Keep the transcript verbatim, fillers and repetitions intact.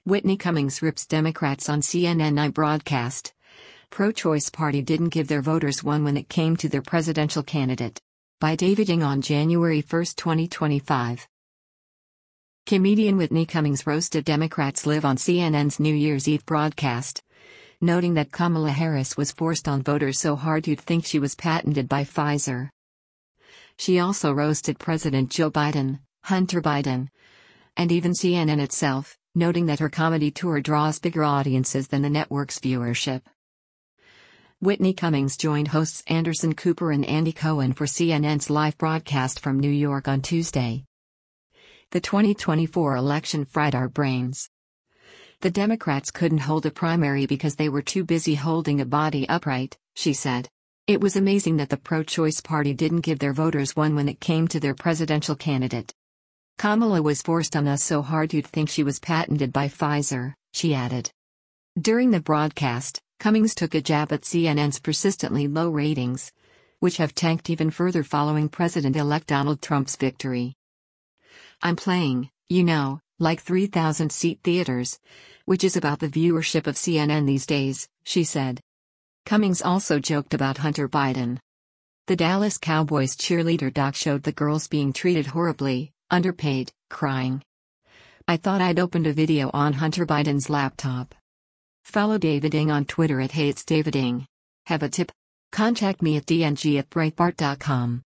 Whitney Cummings rips Democrats on C N N broadcast. Pro-choice party didn't give their voters one when it came to their presidential candidate. By David Ng on January first, twenty twenty-five. Comedian Whitney Cummings roasted Democrats live on C N N's New Year's Eve broadcast, noting that Kamala Harris was forced on voters so hard you'd think she was patented by Pfizer. She also roasted President Joe Biden, Hunter Biden, and even C N N itself, noting that her comedy tour draws bigger audiences than the network's viewership. Whitney Cummings joined hosts Anderson Cooper and Andy Cohen for C N N's live broadcast from New York on Tuesday. The twenty twenty-four election fried our brains. The Democrats couldn't hold a primary because they were too busy holding a body upright, she said. It was amazing that the pro-choice party didn't give their voters one when it came to their presidential candidate. Kamala was forced on us so hard you'd think she was patented by Pfizer, she added. During the broadcast, Cummings took a jab at C N N's persistently low ratings, which have tanked even further following President-elect Donald Trump's victory. I'm playing, you know, like three thousand seat theaters, which is about the viewership of C N N these days, she said. Cummings also joked about Hunter Biden. The Dallas Cowboys cheerleader doc showed the girls being treated horribly, underpaid, crying. I thought I'd opened a video on Hunter Biden's laptop. Follow David Ng on Twitter at HatesDavidIng. Have a tip? Contact me at d n g at breitbart dot com.